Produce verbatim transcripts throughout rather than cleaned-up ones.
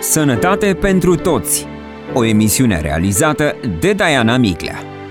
Sănătate pentru toți. O emisiune realizată de Diana Miclea.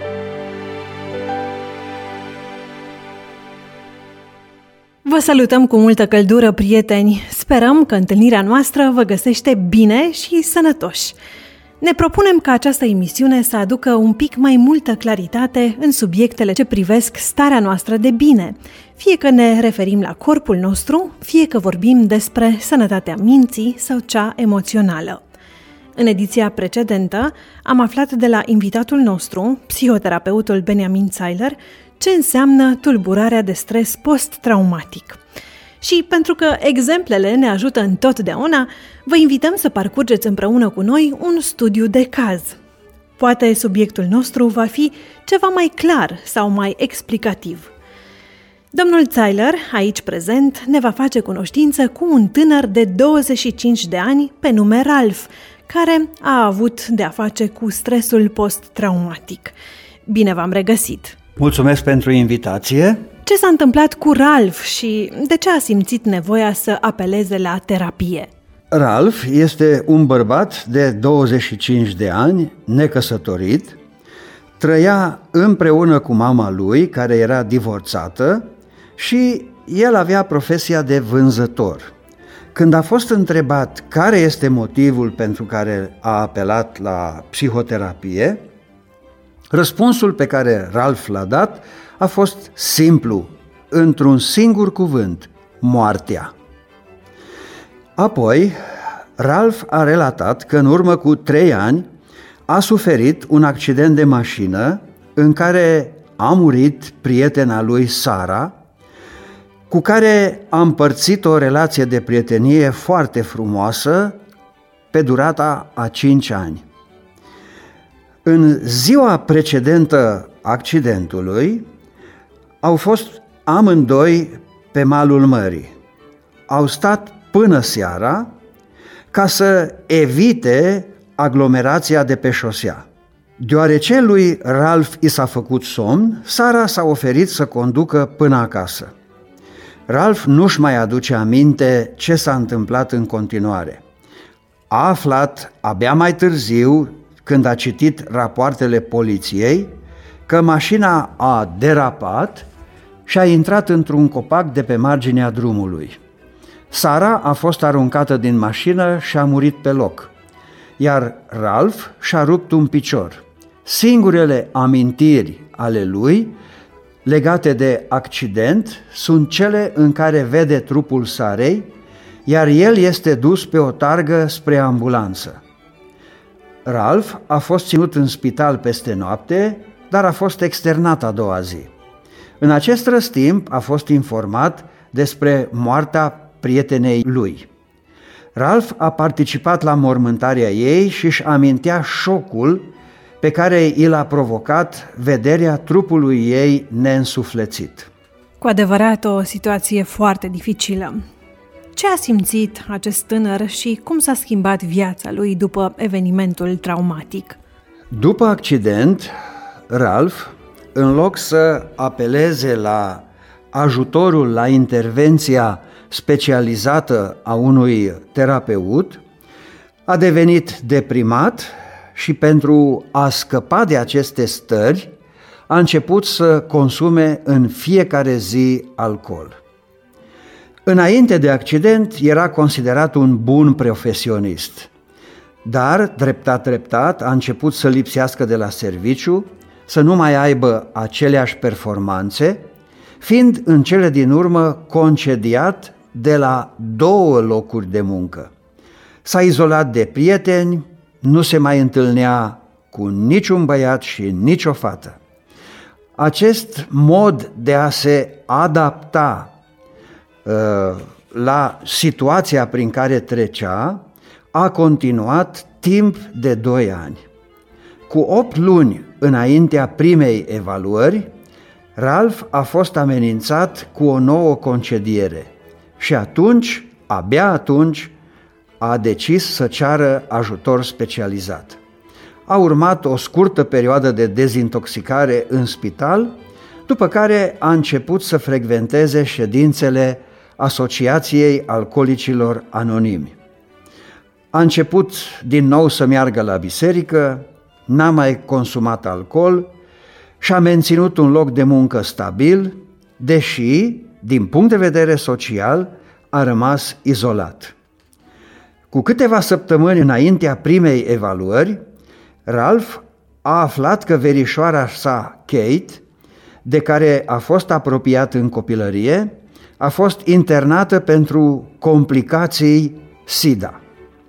Vă salutăm cu multă căldură, prieteni! Sperăm că întâlnirea noastră vă găsește bine și sănătoși. Ne propunem ca această emisiune să aducă un pic mai multă claritate în subiectele ce privesc starea noastră de bine, fie că ne referim la corpul nostru, fie că vorbim despre sănătatea minții sau cea emoțională. În ediția precedentă am aflat de la invitatul nostru, psihoterapeutul Benjamin Zeiler, ce înseamnă tulburarea de stres post-traumatic. Și pentru că exemplele ne ajută întotdeauna, vă invităm să parcurgeți împreună cu noi un studiu de caz. Poate subiectul nostru va fi ceva mai clar sau mai explicativ. Domnul Zeiler, aici prezent, ne va face cunoștință cu un tânăr de douăzeci și cinci de ani pe nume Ralph, care a avut de-a face cu stresul post-traumatic. Bine v-am regăsit! Mulțumesc pentru invitație! Ce s-a întâmplat cu Ralph și de ce a simțit nevoia să apeleze la terapie? Ralph este un bărbat de douăzeci și cinci de ani, necăsătorit, trăia împreună cu mama lui, care era divorțată, și el avea profesia de vânzător. Când a fost întrebat care este motivul pentru care a apelat la psihoterapie, răspunsul pe care Ralph l-a dat a fost simplu, într-un singur cuvânt: moartea. Apoi, Ralph a relatat că în urmă cu trei ani a suferit un accident de mașină în care a murit prietena lui Sara, cu care a împărțit o relație de prietenie foarte frumoasă pe durata a cinci ani. În ziua precedentă accidentului au fost amândoi pe malul mării. Au stat până seara ca să evite aglomerația de pe șosea. Deoarece lui Ralph i s-a făcut somn, Sara s-a oferit să conducă până acasă. Ralph nu-și mai aduce aminte ce s-a întâmplat în continuare. A aflat abia mai târziu, când a citit rapoartele poliției, că mașina a derapat și a intrat într-un copac de pe marginea drumului. Sara a fost aruncată din mașină și a murit pe loc, iar Ralph și-a rupt un picior. Singurele amintiri ale lui legate de accident sunt cele în care vede trupul Sarei, iar el este dus pe o targă spre ambulanță. Ralph a fost ținut în spital peste noapte, dar a fost externat a doua zi. În acest răstimp a fost informat despre moartea prietenei lui. Ralph a participat la mormântarea ei și își amintea șocul pe care i l-a provocat vederea trupului ei neînsuflețit. Cu adevărat o situație foarte dificilă. Ce a simțit acest tânăr și cum s-a schimbat viața lui după evenimentul traumatic? După accident, Ralph, în loc să apeleze la ajutorul, la intervenția specializată a unui terapeut, a devenit deprimat și pentru a scăpa de aceste stări, a început să consume în fiecare zi alcool. Înainte de accident era considerat un bun profesionist, dar treptat, treptat a început să lipsească de la serviciu, să nu mai aibă aceleași performanțe, fiind în cele din urmă concediat de la două locuri de muncă. S-a izolat de prieteni, nu se mai întâlnea cu niciun băiat și nicio fată. Acest mod de a se adapta uh, la situația prin care trecea a continuat timp de doi ani. Cu opt luni înaintea primei evaluări, Ralph a fost amenințat cu o nouă concediere și atunci, abia atunci, a decis să ceară ajutor specializat. A urmat o scurtă perioadă de dezintoxicare în spital, după care a început să frecventeze ședințele Asociației Alcoolicilor Anonimi. A început din nou să meargă la biserică, n-a mai consumat alcool și a menținut un loc de muncă stabil, deși, din punct de vedere social, a rămas izolat. Cu câteva săptămâni înaintea primei evaluări, Ralph a aflat că verișoara sa, Kate, de care a fost apropiat în copilărie, a fost internată pentru complicații SIDA.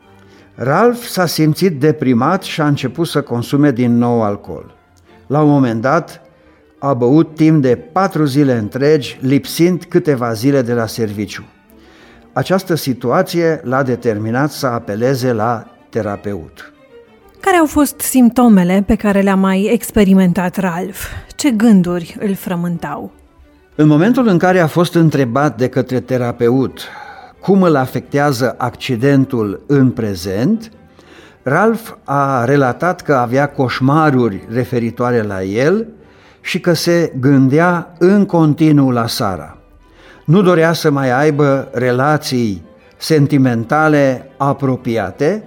Ralph s-a simțit deprimat și a început să consume din nou alcool. La un moment dat, a băut timp de patru zile întregi, lipsind câteva zile de la serviciu. Această situație l-a determinat să apeleze la terapeut. Care au fost simptomele pe care le-a mai experimentat Ralph? Ce gânduri îl frământau? În momentul în care a fost întrebat de către terapeut cum îl afectează accidentul în prezent, Ralph a relatat că avea coșmaruri referitoare la el și că se gândea în continuu la Sara. Nu dorea să mai aibă relații sentimentale apropiate,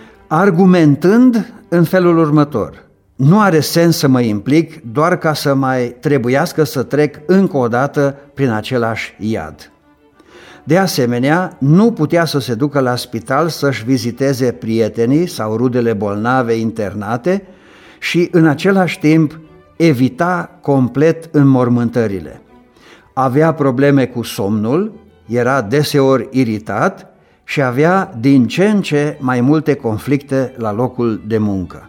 argumentând în felul următor: nu are sens să mă implic doar ca să mai trebuiască să trec încă o dată prin același iad. De asemenea, nu putea să se ducă la spital să-și viziteze prietenii sau rudele bolnave internate și în același timp evita complet înmormântările. Avea probleme cu somnul, era deseori iritat și avea din ce în ce mai multe conflicte la locul de muncă.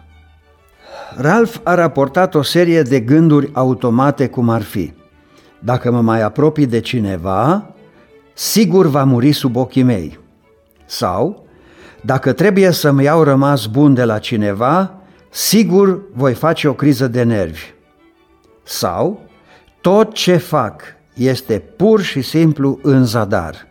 Ralph a raportat o serie de gânduri automate, cum ar fi: dacă mă mai apropii de cineva, sigur va muri sub ochii mei. Sau, dacă trebuie să-mi iau rămas bun de la cineva, sigur voi face o criză de nervi. Sau, tot ce fac este pur și simplu în zadar.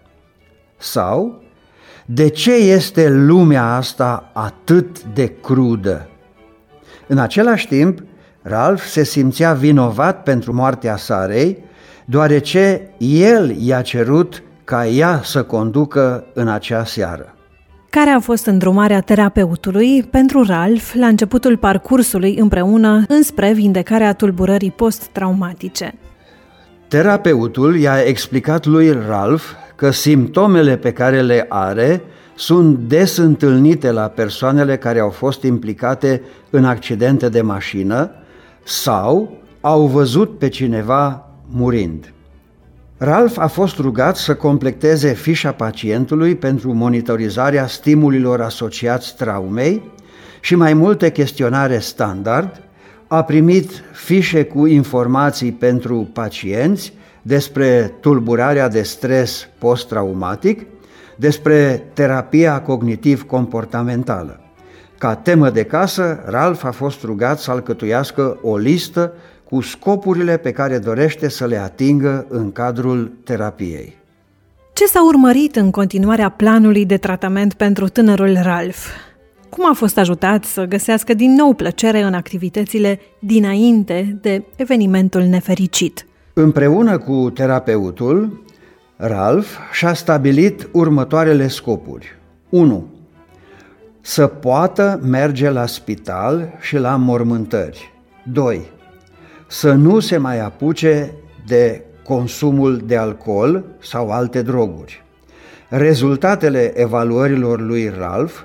Sau, de ce este lumea asta atât de crudă? În același timp, Ralph se simțea vinovat pentru moartea Sarei, deoarece el i-a cerut ca ea să conducă în acea seară. Care a fost îndrumarea terapeutului pentru Ralph la începutul parcursului împreună înspre vindecarea tulburării post-traumatice? Terapeutul i-a explicat lui Ralph că simptomele pe care le are sunt des întâlnite la persoanele care au fost implicate în accidente de mașină sau au văzut pe cineva murind. Ralph a fost rugat să completeze fișa pacientului pentru monitorizarea stimulilor asociați traumei și mai multe chestionare standard, a primit fișe cu informații pentru pacienți despre tulburarea de stres post-traumatic, despre terapia cognitiv-comportamentală. Ca temă de casă, Ralph a fost rugat să alcătuiască o listă cu scopurile pe care dorește să le atingă în cadrul terapiei. Ce s-a urmărit în continuarea planului de tratament pentru tânărul Ralph? Cum a fost ajutat să găsească din nou plăcere în activitățile dinainte de evenimentul nefericit? Împreună cu terapeutul, Ralph și-a stabilit următoarele scopuri. unu. Să poată merge la spital și la înmormântări. doi. Să nu se mai apuce de consumul de alcool sau alte droguri. Rezultatele evaluărilor lui Ralph,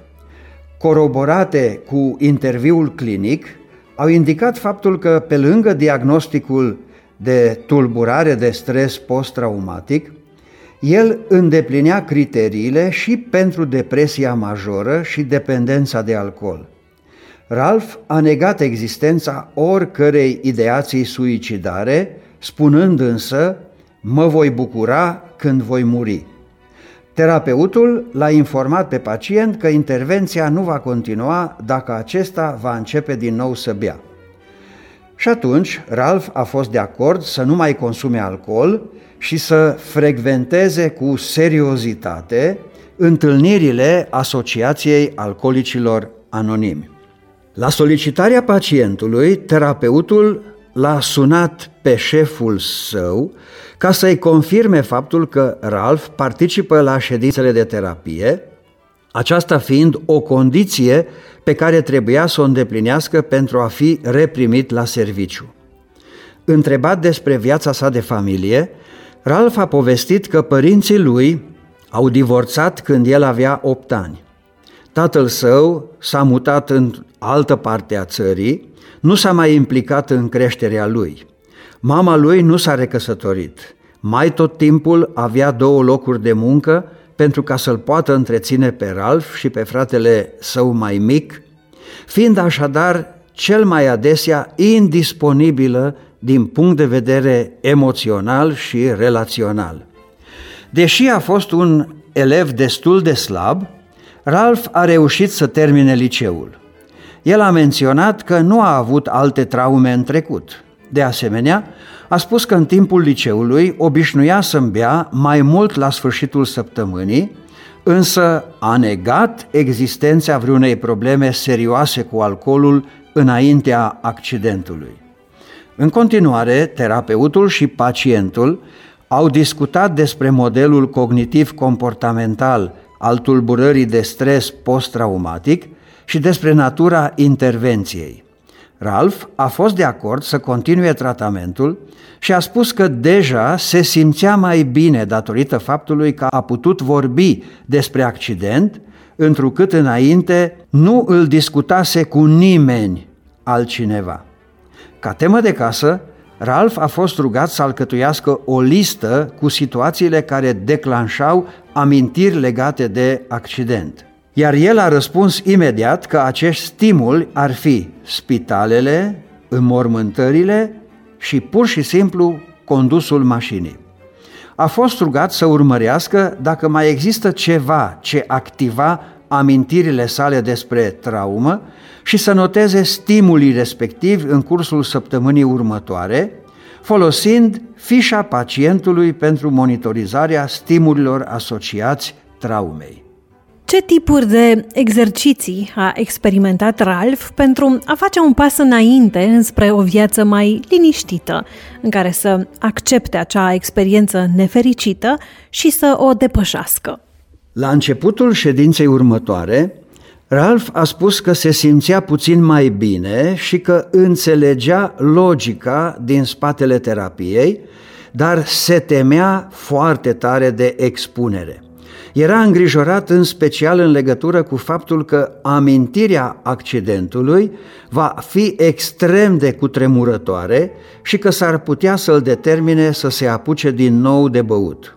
coroborate cu interviul clinic, au indicat faptul că, pe lângă diagnosticul de tulburare de stres post-traumatic, el îndeplinea criteriile și pentru depresia majoră și dependența de alcool. Ralph a negat existența oricărei ideații suicidare, spunând însă: mă voi bucura când voi muri. Terapeutul l-a informat pe pacient că intervenția nu va continua dacă acesta va începe din nou să bea. Și atunci Ralph a fost de acord să nu mai consume alcool și să frecventeze cu seriozitate întâlnirile Asociației Alcoolicilor Anonimi. La solicitarea pacientului, terapeutul l-a sunat pe șeful său ca să-i confirme faptul că Ralph participă la ședințele de terapie aceasta fiind o condiție pe care trebuia să o îndeplinească pentru a fi reprimit la serviciu. Întrebat despre viața sa de familie, Ralph a povestit că părinții lui au divorțat când el avea opt ani. Tatăl său s-a mutat în altă parte a țării, nu s-a mai implicat în creșterea lui. Mama lui nu s-a recăsătorit. Mai tot timpul avea două locuri de muncă pentru ca să-l poată întreține pe Ralph și pe fratele său mai mic, fiind așadar cel mai adesea indisponibilă din punct de vedere emoțional și relațional. Deși a fost un elev destul de slab, Ralph a reușit să termine liceul. El a menționat că nu a avut alte traume în trecut. De asemenea, a spus că în timpul liceului obișnuia să-mi bea mai mult la sfârșitul săptămânii, însă a negat existența vreunei probleme serioase cu alcoolul înaintea accidentului. În continuare, terapeutul și pacientul au discutat despre modelul cognitiv-comportamental al tulburării de stres post-traumatic și despre natura intervenției. Ralph a fost de acord să continue tratamentul și a spus că deja se simțea mai bine datorită faptului că a putut vorbi despre accident, întrucât înainte nu îl discutase cu nimeni altcineva. Ca temă de casă, Ralph a fost rugat să alcătuiască o listă cu situațiile care declanșau amintiri legate de accident. Iar el a răspuns imediat că acești stimuli ar fi spitalele, înmormântările și pur și simplu condusul mașinii. A fost rugat să urmărească dacă mai există ceva ce activa amintirile sale despre traumă și să noteze stimulii respectivi în cursul săptămânii următoare, folosind fișa pacientului pentru monitorizarea stimulilor asociați traumei. Ce tipuri de exerciții a experimentat Ralph pentru a face un pas înainte înspre o viață mai liniștită, în care să accepte acea experiență nefericită și să o depășească? La începutul ședinței următoare, Ralph a spus că se simțea puțin mai bine și că înțelegea logica din spatele terapiei, dar se temea foarte tare de expunere. Era îngrijorat în special în legătură cu faptul că amintirea accidentului va fi extrem de cutremurătoare și că s-ar putea să-l determine să se apuce din nou de băut.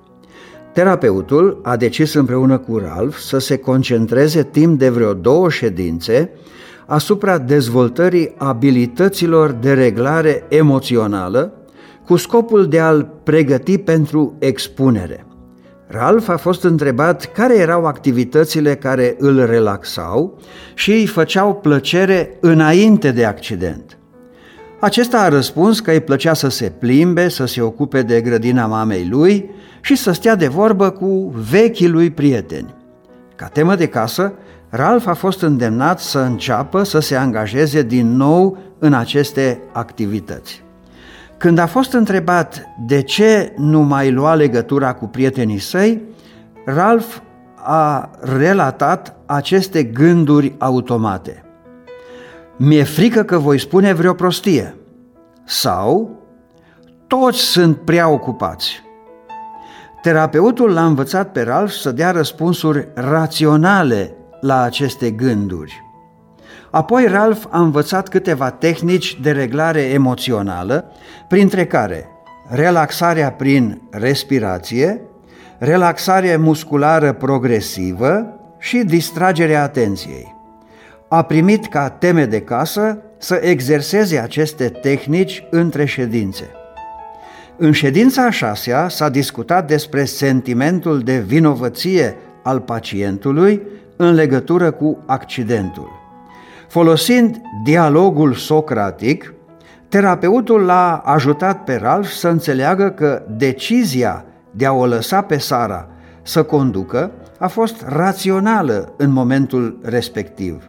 Terapeutul a decis împreună cu Ralph să se concentreze timp de vreo două ședințe asupra dezvoltării abilităților de reglare emoțională cu scopul de a-l pregăti pentru expunere. Ralph a fost întrebat care erau activitățile care îl relaxau și îi făceau plăcere înainte de accident. Acesta a răspuns că îi plăcea să se plimbe, să se ocupe de grădina mamei lui și să stea de vorbă cu vechii lui prieteni. Ca temă de casă, Ralph a fost îndemnat să înceapă să se angajeze din nou în aceste activități. Când a fost întrebat de ce nu mai lua legătura cu prietenii săi, Ralph a relatat aceste gânduri automate. Mi-e frică că voi spune vreo prostie. Sau, toți sunt prea ocupați. Terapeutul l-a învățat pe Ralph să dea răspunsuri raționale la aceste gânduri. Apoi Ralph a învățat câteva tehnici de reglare emoțională, printre care relaxarea prin respirație, relaxare musculară progresivă și distragerea atenției. A primit ca teme de casă să exerseze aceste tehnici între ședințe. În ședința a șasea s-a discutat despre sentimentul de vinovăție al pacientului în legătură cu accidentul. Folosind dialogul socratic, terapeutul l-a ajutat pe Ralph să înțeleagă că decizia de a o lăsa pe Sara să conducă a fost rațională în momentul respectiv.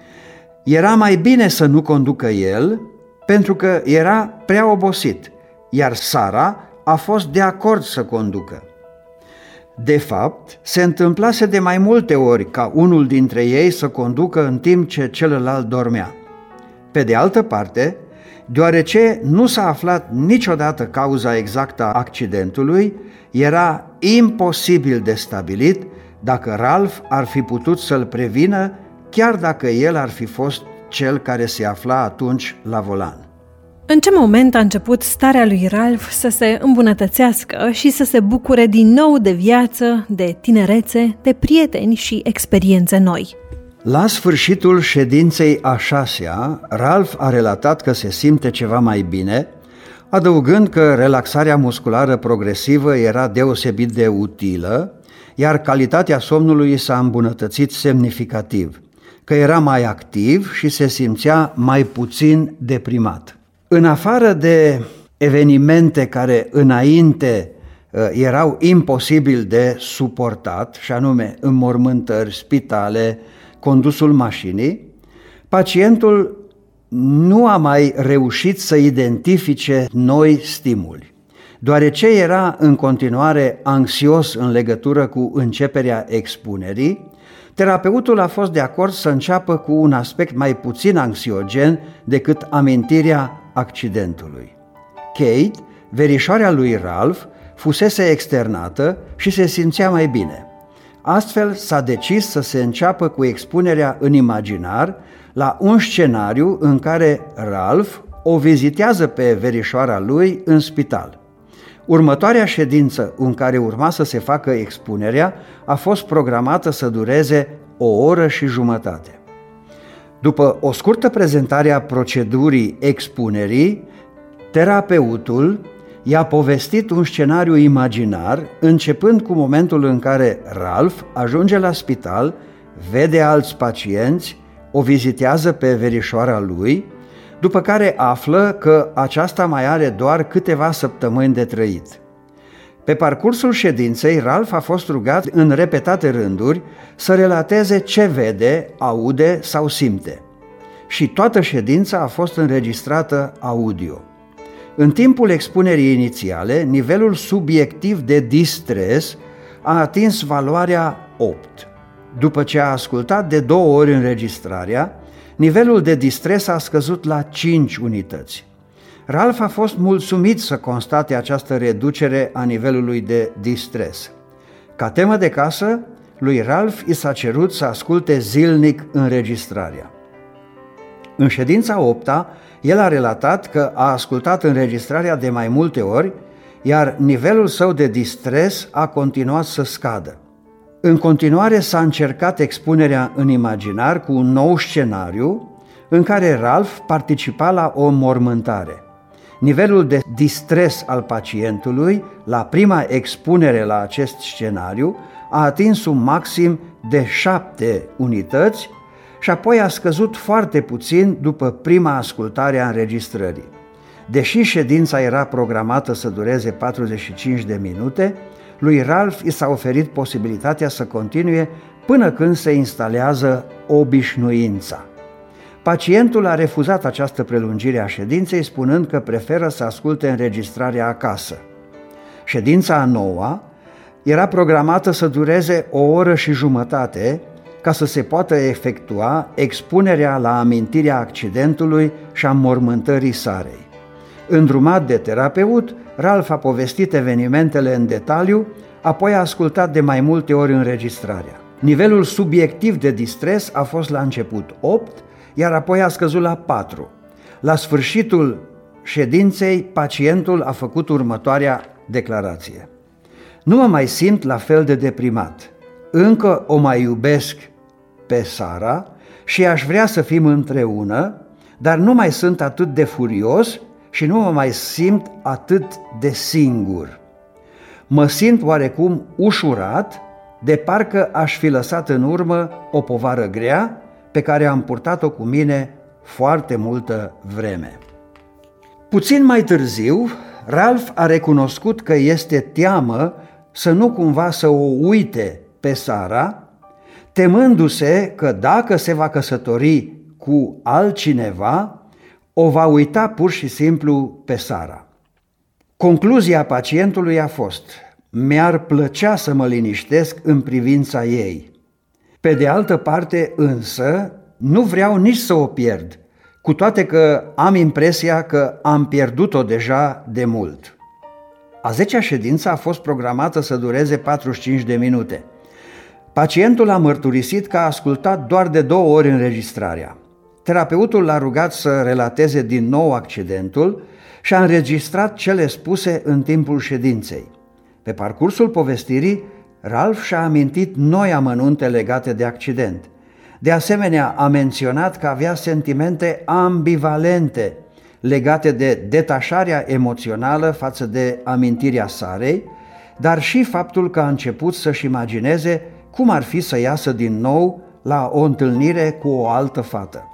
Era mai bine să nu conducă el, pentru că era prea obosit, iar Sara a fost de acord să conducă. De fapt, se întâmplase de mai multe ori ca unul dintre ei să conducă în timp ce celălalt dormea. Pe de altă parte, deoarece nu s-a aflat niciodată cauza exactă a accidentului, era imposibil de stabilit dacă Ralph ar fi putut să-l prevină, chiar dacă el ar fi fost cel care se afla atunci la volan. În ce moment a început starea lui Ralph să se îmbunătățească și să se bucure din nou de viață, de tinerețe, de prieteni și experiențe noi? La sfârșitul ședinței a șasea, Ralph a relatat că se simte ceva mai bine, adăugând că relaxarea musculară progresivă era deosebit de utilă, iar calitatea somnului s-a îmbunătățit semnificativ, că era mai activ și se simțea mai puțin deprimat. În afară de evenimente care înainte erau imposibil de suportat, și anume înmormântări, spitale, condusul mașinii, pacientul nu a mai reușit să identifice noi stimuli. Deoarece era în continuare anxios în legătură cu începerea expunerii, terapeutul a fost de acord să înceapă cu un aspect mai puțin anxiogen decât amintirea accidentului. Kate, verișoarea lui Ralph, fusese externată și se simțea mai bine. Astfel s-a decis să se înceapă cu expunerea în imaginar la un scenariu în care Ralph o vizitează pe verișoara lui în spital. Următoarea ședință în care urma să se facă expunerea a fost programată să dureze o oră și jumătate. După o scurtă prezentare a procedurii expunerii, terapeutul i-a povestit un scenariu imaginar, începând cu momentul în care Ralph ajunge la spital, vede alți pacienți, o vizitează pe verișoara lui, după care află că aceasta mai are doar câteva săptămâni de trăit. Pe parcursul ședinței, Ralph a fost rugat în repetate rânduri să relateze ce vede, aude sau simte. Și toată ședința a fost înregistrată audio. În timpul expunerii inițiale, nivelul subiectiv de distres a atins valoarea opt. După ce a ascultat de două ori înregistrarea, nivelul de distres a scăzut la cinci unități. Ralph a fost mulțumit să constate această reducere a nivelului de distres. Ca temă de casă, lui Ralph i s-a cerut să asculte zilnic înregistrarea. În ședința opta, el a relatat că a ascultat înregistrarea de mai multe ori, iar nivelul său de distres a continuat să scadă. În continuare s-a încercat expunerea în imaginar cu un nou scenariu în care Ralph participa la o înmormântare. Nivelul de distres al pacientului la prima expunere la acest scenariu a atins un maxim de șapte unități și apoi a scăzut foarte puțin după prima ascultare a înregistrării. Deși ședința era programată să dureze patruzeci și cinci de minute, lui Ralph i s-a oferit posibilitatea să continue până când se instalează obișnuința. Pacientul a refuzat această prelungire a ședinței, spunând că preferă să asculte înregistrarea acasă. Ședința a noua era programată să dureze o oră și jumătate, ca să se poată efectua expunerea la amintirea accidentului și a înmormântării Sarei. Îndrumat de terapeut, Ralph a povestit evenimentele în detaliu, apoi a ascultat de mai multe ori înregistrarea. Nivelul subiectiv de distres a fost la început opt, iar apoi a scăzut la patru. La sfârșitul ședinței, pacientul a făcut următoarea declarație: "Nu mă mai simt la fel de deprimat. Încă o mai iubesc pe Sara și aș vrea să fim împreună, dar nu mai sunt atât de furios și nu mă mai simt atât de singur. Mă simt oarecum ușurat, de parcă aș fi lăsat în urmă o povară grea pe care am purtat-o cu mine foarte multă vreme." Puțin mai târziu, Ralph a recunoscut că este teamă să nu cumva să o uite pe Sara, temându-se că dacă se va căsători cu altcineva, o va uita pur și simplu pe Sara. Concluzia pacientului a fost: mi-ar plăcea să mă liniștesc în privința ei. Pe de altă parte însă, nu vreau nici să o pierd, cu toate că am impresia că am pierdut-o deja de mult. A zecea ședință a fost programată să dureze patruzeci și cinci de minute. Pacientul a mărturisit că a ascultat doar de două ori înregistrarea. Terapeutul l-a rugat să relateze din nou accidentul și a înregistrat cele spuse în timpul ședinței. Pe parcursul povestirii, Ralph și-a amintit noi amănunte legate de accident. De asemenea, a menționat că avea sentimente ambivalente legate de detașarea emoțională față de amintirea Sarei, dar și faptul că a început să-și imagineze cum ar fi să iasă din nou la o întâlnire cu o altă fată.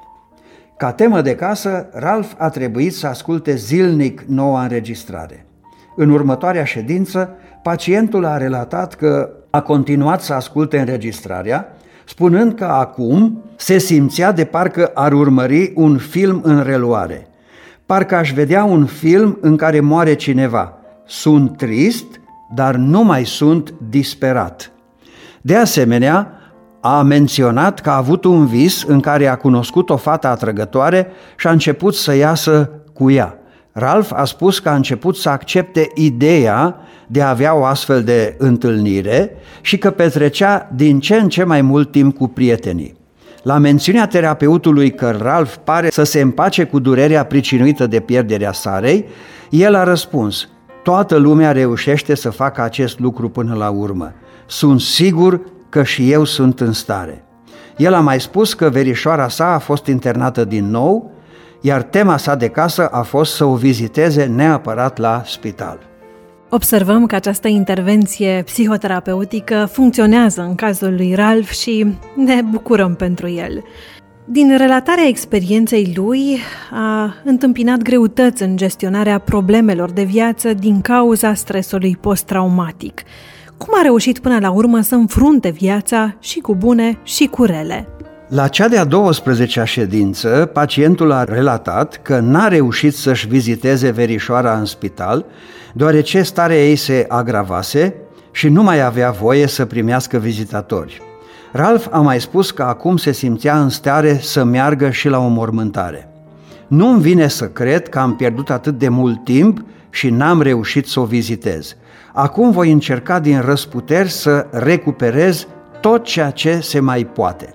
Ca temă de casă, Ralph a trebuit să asculte zilnic noua înregistrare. În următoarea ședință, pacientul a relatat că a continuat să asculte înregistrarea, spunând că acum se simțea de parcă ar urmări un film în reluare. Parcă aș vedea un film în care moare cineva. Sunt trist, dar nu mai sunt disperat. De asemenea, a menționat că a avut un vis în care a cunoscut o fată atrăgătoare și a început să iasă cu ea. Ralph a spus că a început să accepte ideea de a avea o astfel de întâlnire și că petrecea din ce în ce mai mult timp cu prietenii. La mențiunea terapeutului că Ralph pare să se împace cu durerea pricinuită de pierderea Sarei, el a răspuns: toată lumea reușește să facă acest lucru până la urmă. Sunt sigur că și eu sunt în stare. El a mai spus că verișoara sa a fost internată din nou, iar tema sa de casă a fost să o viziteze neapărat la spital. Observăm că această intervenție psihoterapeutică funcționează în cazul lui Ralph și ne bucurăm pentru el. Din relatarea experienței lui, a întâmpinat greutăți în gestionarea problemelor de viață din cauza stresului post-traumatic. Cum a reușit până la urmă să înfrunte viața și cu bune și cu rele? La cea de-a douăsprezecea ședință, pacientul a relatat că n-a reușit să-și viziteze verișoara în spital, deoarece starea ei se agravase și nu mai avea voie să primească vizitatori. Ralph a mai spus că acum se simțea în stare să meargă și la o mormântare. Nu-mi vine să cred că am pierdut atât de mult timp și n-am reușit să o vizitez. Acum voi încerca din răsputeri să recuperez tot ceea ce se mai poate.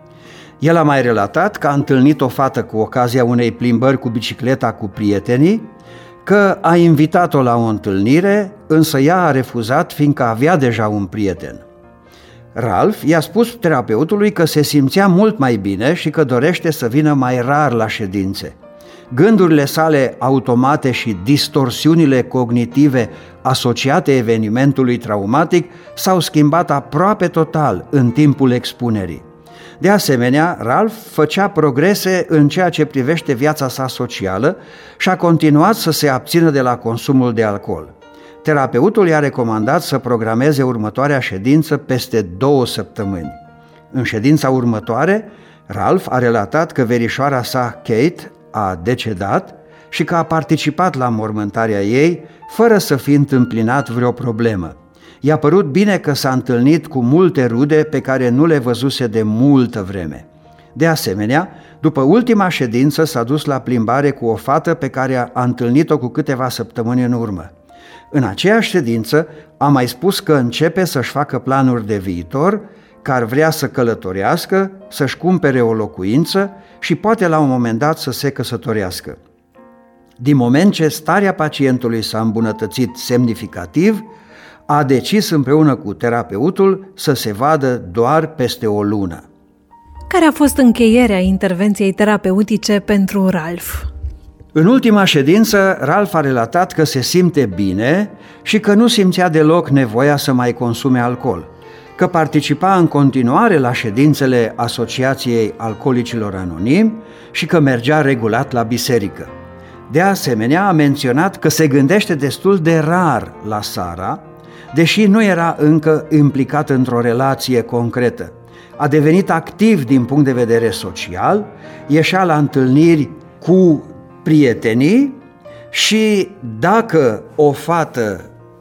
El a mai relatat că a întâlnit o fată cu ocazia unei plimbări cu bicicleta cu prietenii, că a invitat-o la o întâlnire, însă ea a refuzat fiindcă avea deja un prieten. Ralph i-a spus terapeutului că se simțea mult mai bine și că dorește să vină mai rar la ședințe. Gândurile sale automate și distorsiunile cognitive asociate evenimentului traumatic s-au schimbat aproape total în timpul expunerii. De asemenea, Ralph făcea progrese în ceea ce privește viața sa socială și a continuat să se abțină de la consumul de alcool. Terapeutul i-a recomandat să programeze următoarea ședință peste două săptămâni. În ședința următoare, Ralph a relatat că verișoara sa, Kate, a decedat și că a participat la mormântarea ei fără să fi întâmpinat vreo problemă. I-a părut bine că s-a întâlnit cu multe rude pe care nu le văzuse de multă vreme. De asemenea, după ultima ședință s-a dus la plimbare cu o fată pe care a întâlnit-o cu câteva săptămâni în urmă. În aceeași ședință a mai spus că începe să-și facă planuri de viitor, că ar vrea să călătorească, să-și cumpere o locuință și poate la un moment dat să se căsătorească. Din moment ce starea pacientului s-a îmbunătățit semnificativ, a decis împreună cu terapeutul să se vadă doar peste o lună. Care a fost încheierea intervenției terapeutice pentru Ralph? În ultima ședință, Ralph a relatat că se simte bine și că nu simțea deloc nevoia să mai consume alcool, că participa în continuare la ședințele Asociației Alcoolicilor Anonimi și că mergea regulat la biserică. De asemenea, a menționat că se gândește destul de rar la Sara, deși nu era încă implicat într-o relație concretă. A devenit activ din punct de vedere social, ieșea la întâlniri cu prietenii și dacă o fată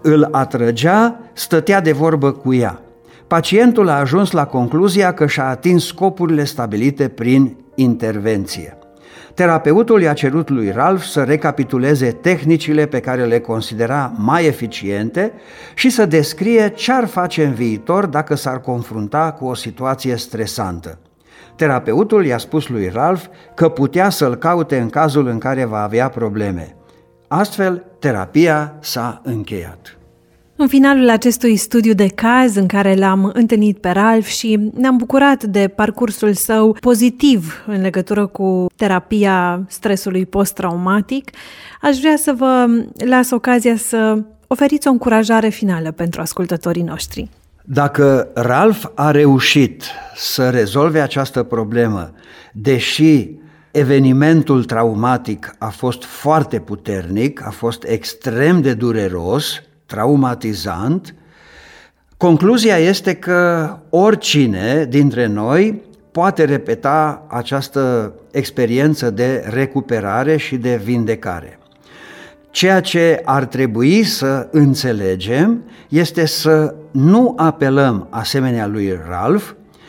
îl atrăgea, stătea de vorbă cu ea. Pacientul a ajuns la concluzia că și-a atins scopurile stabilite prin intervenție. Terapeutul i-a cerut lui Ralph să recapituleze tehnicile pe care le considera mai eficiente și să descrie ce ar face în viitor dacă s-ar confrunta cu o situație stresantă. Terapeutul i-a spus lui Ralph că putea să-l caute în cazul în care va avea probleme. Astfel, terapia s-a încheiat. În finalul acestui studiu de caz în care l-am întâlnit pe Ralph și ne-am bucurat de parcursul său pozitiv în legătură cu terapia stresului post-traumatic, aș vrea să vă las ocazia să oferiți o încurajare finală pentru ascultătorii noștri. Dacă Ralph a reușit să rezolve această problemă, deși evenimentul traumatic a fost foarte puternic, a fost extrem de dureros, traumatizant, concluzia este că oricine dintre noi poate repeta această experiență de recuperare și de vindecare. Ceea ce ar trebui să înțelegem este să nu apelăm, asemenea lui Ralph,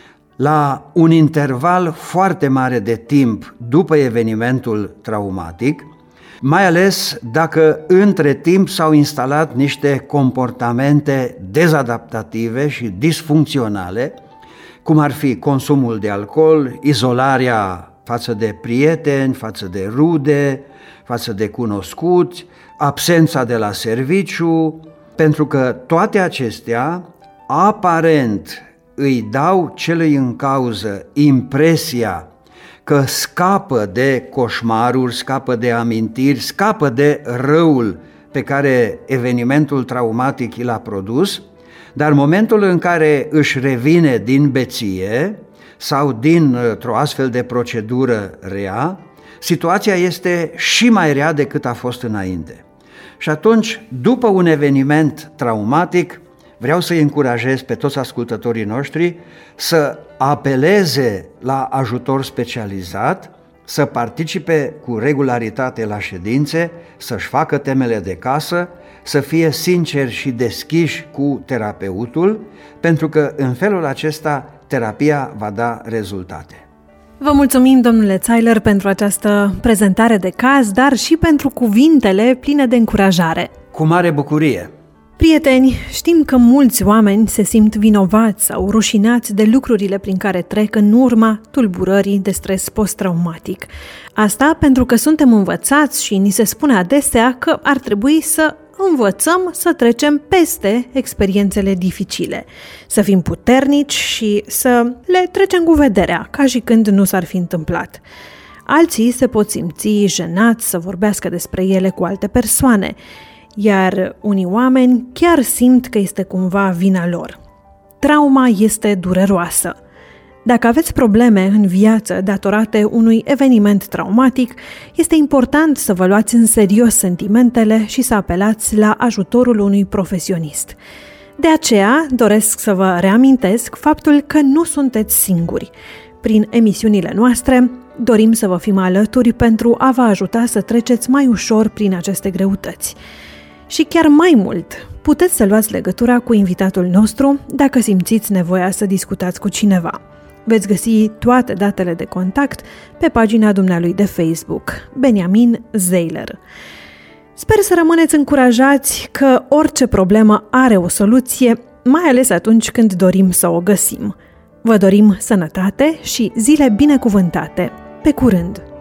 la un interval foarte mare de timp după evenimentul traumatic, mai ales dacă între timp s-au instalat niște comportamente dezadaptative și disfuncționale, cum ar fi consumul de alcool, izolarea față de prieteni, față de rude, față de cunoscuți, absența de la serviciu, pentru că toate acestea aparent îi dau celui în cauză impresia că scapă de coșmaruri, scapă de amintiri, scapă de răul pe care evenimentul traumatic i l-a produs, dar momentul în care își revine din beție sau dintr-o astfel de procedură rea, situația este și mai rea decât a fost înainte. Și atunci, după un eveniment traumatic, vreau să-i încurajez pe toți ascultătorii noștri să apeleze la ajutor specializat, să participe cu regularitate la ședințe, să-și facă temele de casă, să fie sinceri și deschiși cu terapeutul, pentru că în felul acesta terapia va da rezultate. Vă mulțumim, domnule Zeiler, pentru această prezentare de caz, dar și pentru cuvintele pline de încurajare. Cu mare bucurie! Prieteni, știm că mulți oameni se simt vinovați sau rușinați de lucrurile prin care trec în urma tulburării de stres post-traumatic. Asta pentru că suntem învățați și ni se spune adesea că ar trebui să învățăm să trecem peste experiențele dificile, să fim puternici și să le trecem cu vederea, ca și când nu s-ar fi întâmplat. Alții se pot simți jenați să vorbească despre ele cu alte persoane, iar unii oameni chiar simt că este cumva vina lor. Trauma este dureroasă. Dacă aveți probleme în viață datorate unui eveniment traumatic, este important să vă luați în serios sentimentele și să apelați la ajutorul unui profesionist. De aceea, doresc să vă reamintesc faptul că nu sunteți singuri. Prin emisiunile noastre, dorim să vă fim alături pentru a vă ajuta să treceți mai ușor prin aceste greutăți. Și chiar mai mult, puteți să luați legătura cu invitatul nostru dacă simțiți nevoia să discutați cu cineva. Veți găsi toate datele de contact pe pagina dumnealui de Facebook, Beniamin Zeiler. Sper să rămâneți încurajați că orice problemă are o soluție, mai ales atunci când dorim să o găsim. Vă dorim sănătate și zile binecuvântate. Pe curând!